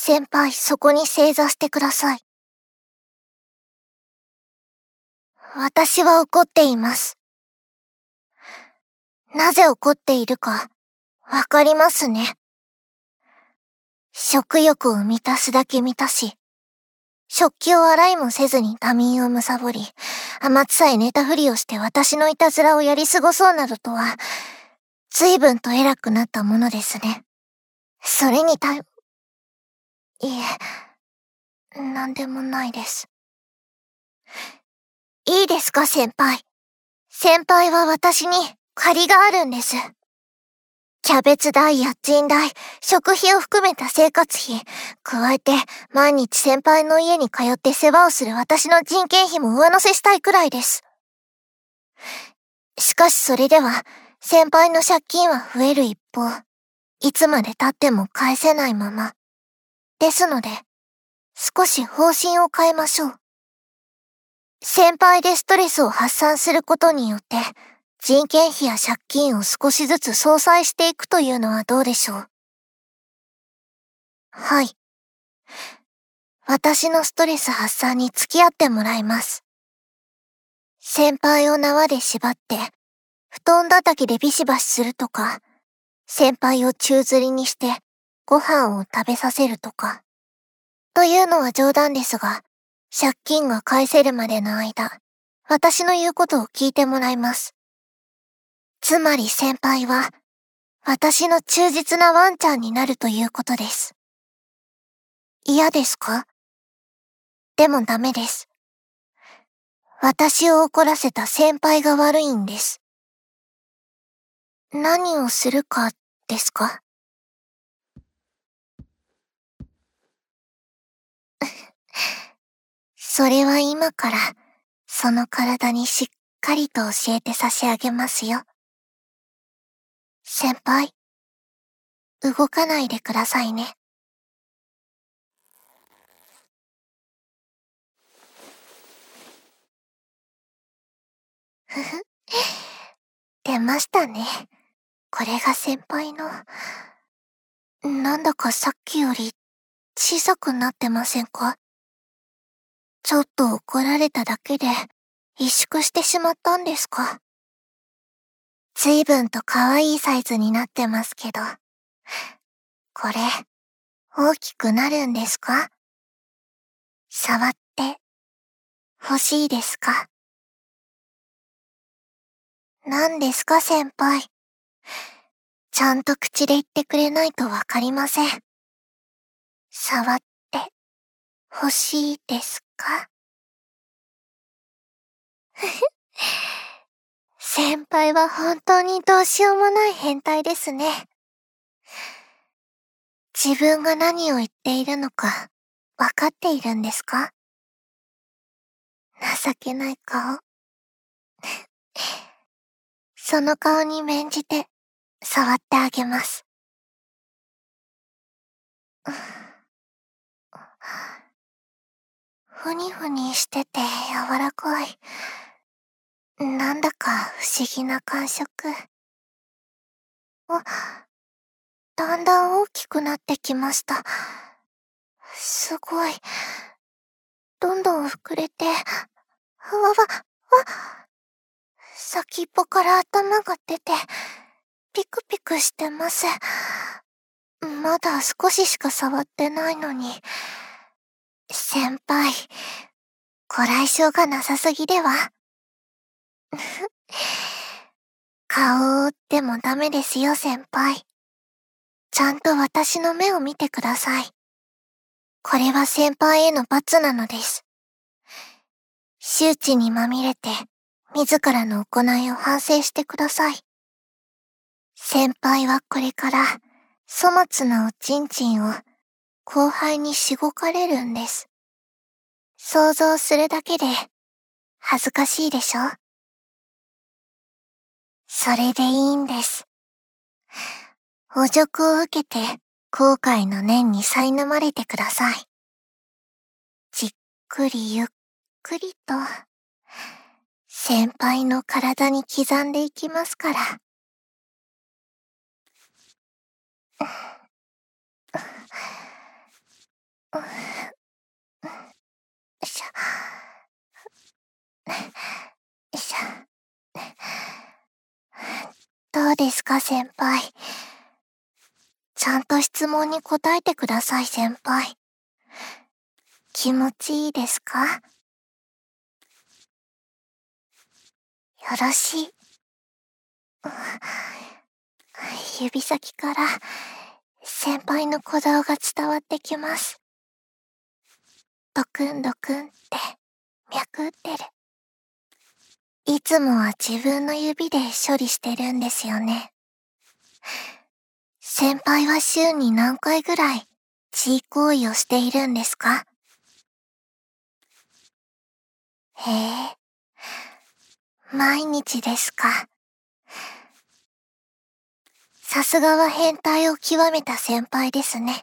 先輩、そこに正座してください。私は怒っています。なぜ怒っているか、わかりますね。食欲を満たすだけ満たし、食器を洗いもせずに他人を貪り、天津さえ寝たふりをして私のいたずらをやり過ごそうなどとは、随分と偉くなったものですね。それにいえ、なんでもないです。いいですか、先輩。先輩は私に借りがあるんです。キャベツ代、家賃代、食費を含めた生活費、加えて毎日先輩の家に通って世話をする私の人件費も上乗せしたいくらいです。しかしそれでは、先輩の借金は増える一方、いつまで経っても返せないまま。ですので、少し方針を変えましょう。先輩でストレスを発散することによって、人件費や借金を少しずつ相殺していくというのはどうでしょう。はい。私のストレス発散に付き合ってもらいます。先輩を縄で縛って、布団叩きでビシバシするとか、先輩を宙吊りにしてご飯を食べさせるとか。というのは冗談ですが、借金が返せるまでの間、私の言うことを聞いてもらいます。つまり先輩は、私の忠実なワンちゃんになるということです。嫌ですか？でもダメです。私を怒らせた先輩が悪いんです。何をするかですか？それは今から、その体にしっかりと教えて差し上げますよ。先輩、動かないでくださいね。ふふ。出ましたね。これが先輩の。なんだかさっきより小さくなってませんか？ちょっと怒られただけで萎縮してしまったんですか？随分と可愛いサイズになってますけど。これ、大きくなるんですか？触って、欲しいですか？何ですか先輩。ちゃんと口で言ってくれないとわかりません。触って、欲しいですか？ふふ。先輩は本当にどうしようもない変態ですね。自分が何を言っているのか、わかっているんですか？情けない顔。その顔に免じて、触ってあげます。ふにふにしてて柔らかい。なんだか不思議な感触。だんだん大きくなってきました。すごい。どんどん膨れて、先っぽから頭が出て、ピクピクしてます。まだ少ししか触ってないのに。先輩、ご来性がなさすぎでは？顔を覆ってもダメですよ、先輩。ちゃんと私の目を見てください。これは先輩への罰なのです。羞恥にまみれて、自らの行いを反省してください。先輩はこれから、粗末なおちんちんを、後輩にしごかれるんです。想像するだけで、恥ずかしいでしょ？それでいいんです。お辱を受けて、後悔の念に苛まれてください。じっくりゆっくりと、先輩の体に刻んでいきますから。 か、先輩。ちゃんと質問に答えてください、先輩。気持ちいいですか？よろしい。指先から先輩の鼓動が伝わってきます。ドクンドクンって脈打ってる。いつもは自分の指で処理してるんですよね。先輩は週に何回ぐらい地位行為をしているんですか？へえ、毎日ですか。さすがは変態を極めた先輩ですね。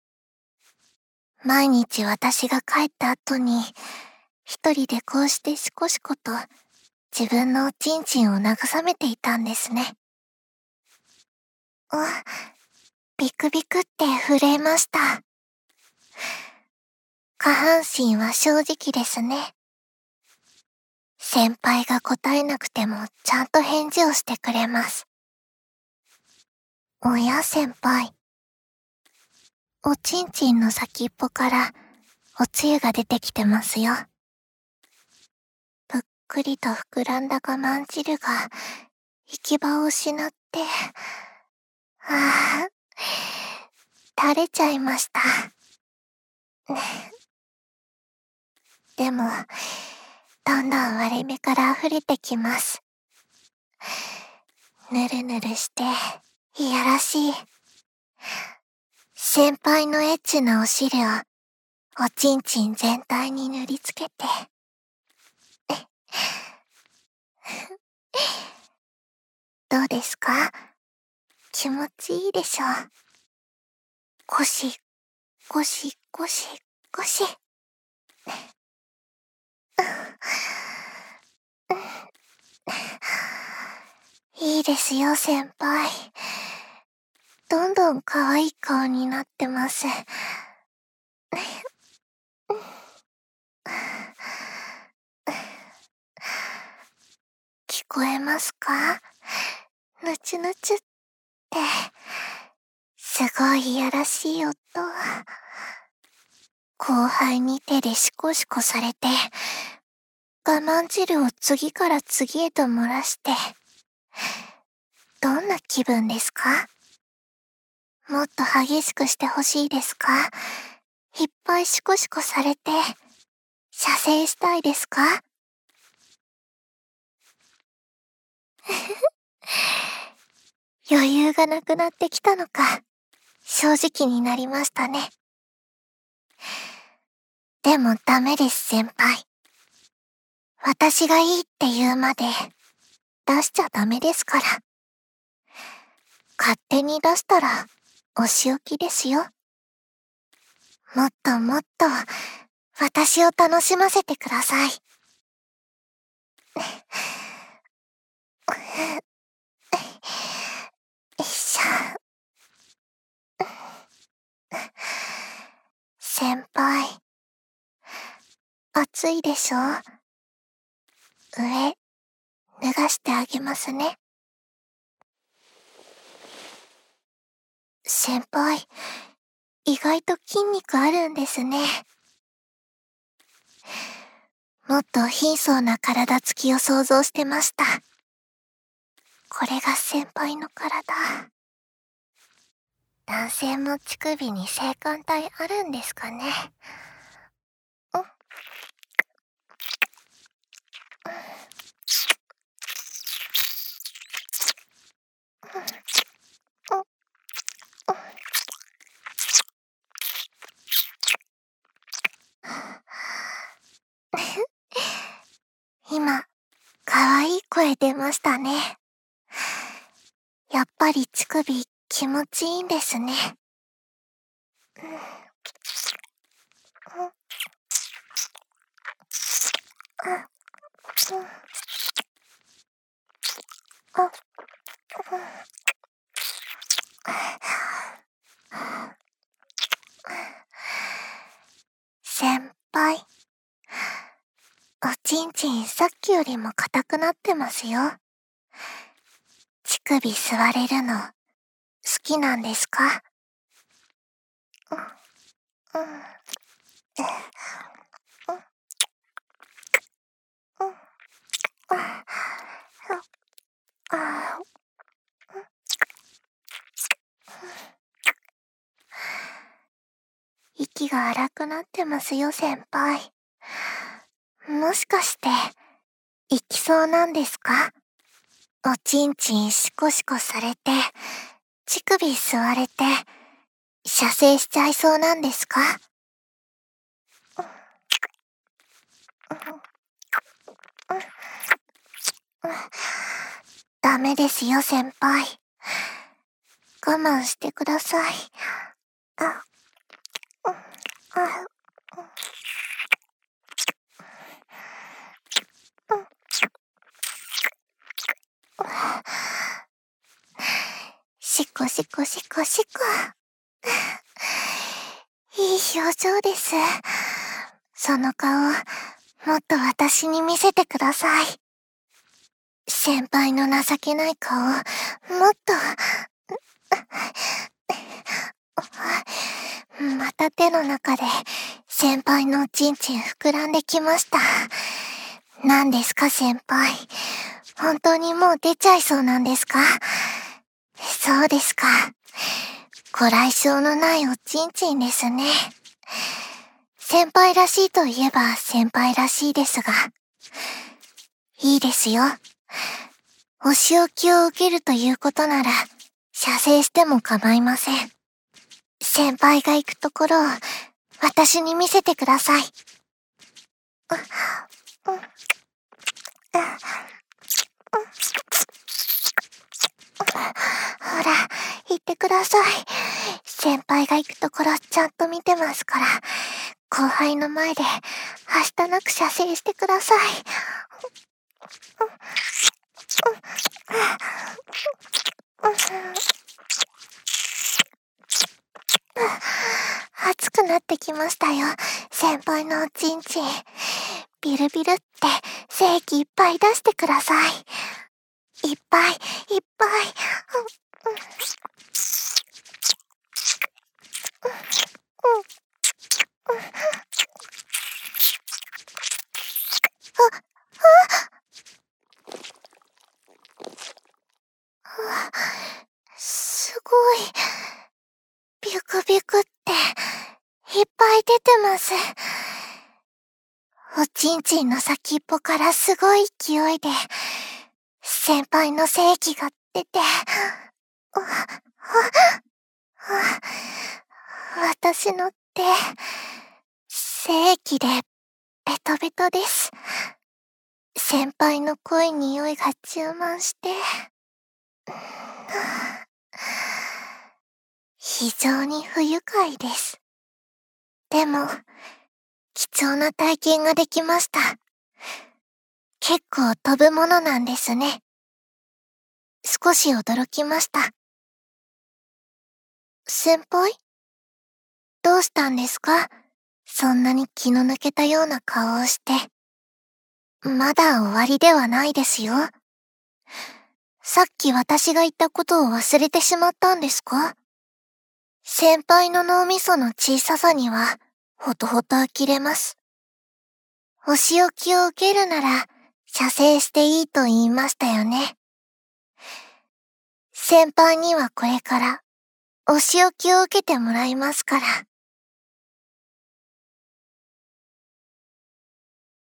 毎日私が帰った後に、一人でこうしてシコシコと自分のおちんちんを慰めていたんですね。ビクビクって震えました。下半身は正直ですね。先輩が答えなくてもちゃんと返事をしてくれます。おや先輩。おちんちんの先っぽからおつゆが出てきてますよ。ぷっくりと膨らんだ我慢汁が行き場を失って、垂れちゃいました。でも、どんどん割れ目から溢れてきます。ぬるぬるして、いやらしい。先輩のエッチなお汁を、おちんちん全体に塗りつけて。どうですか？気持ちいいでしょ？ゴシ、ゴシ、ゴシ、ゴシ。いいですよ、先輩。どんどん可愛い顔になってます。聞こえますか？ぬちぬちって、すごいいやらしい音。後輩に手でシコシコされて、我慢汁を次から次へと漏らして、どんな気分ですか？もっと激しくしてほしいですか？いっぱいシコシコされて、射精したいですか？余裕がなくなってきたのか、正直になりましたね。でもダメです、先輩。私がいいって言うまで、出しちゃダメですから。勝手に出したら、お仕置きですよ。もっともっと、私を楽しませてください。よいしょ。先輩、暑いでしょ？上、脱がしてあげますね。先輩、意外と筋肉あるんですね。もっと貧相な体つきを想像してました。これが先輩の体。男性も乳首に性感帯あるんですかね。今、可愛い声出ましたね。やっぱり乳首気持ちいいんですね。先輩、おちんちんさっきよりも硬くなってますよ。乳首吸われるの好きなんですか？うん、うん、うん、あ、息が荒くなってますよ、先輩。もしかして、行きそうなんですか？おちんちんシコシコされて、乳首吸われて、射精しちゃいそうなんですか？ダメですよ、先輩。我慢してください。あ、あ、シコシコシコシコ。いい表情です。その顔、もっと私に見せてください。先輩の情けない顔、もっと。また手の中で先輩のおちんちん膨らんできました。何ですか先輩。本当にもう出ちゃいそうなんですか？そうですか。ご来性のないおちんちんですね。先輩らしいといえば先輩らしいですが。いいですよ。お仕置きを受けるということなら、射精しても構いません。先輩が行くところを私に見せてください。ほら、行ってください。先輩が行くところちゃんと見てますから、後輩の前ではしたなく射精してください。熱くなってきましたよ、先輩のおちんちん。ビルビルって精液いっぱい出してください。いっぱいいっぱい。すごい。ビクビクっていっぱい出てます。おちんちんの先っぽからすごい勢いで先輩の精液が出て、私の手、精液でベトベトです。先輩の濃い匂いが充満して、非常に不愉快です。でも、貴重な体験ができました。結構飛ぶものなんですね。少し驚きました。先輩？どうしたんですか？そんなに気の抜けたような顔をして。まだ終わりではないですよ。さっき私が言ったことを忘れてしまったんですか？先輩の脳みその小ささには、ほとほと呆れます。お仕置きを受けるなら、射精していいと言いましたよね。先輩にはこれから、お仕置きを受けてもらいますから。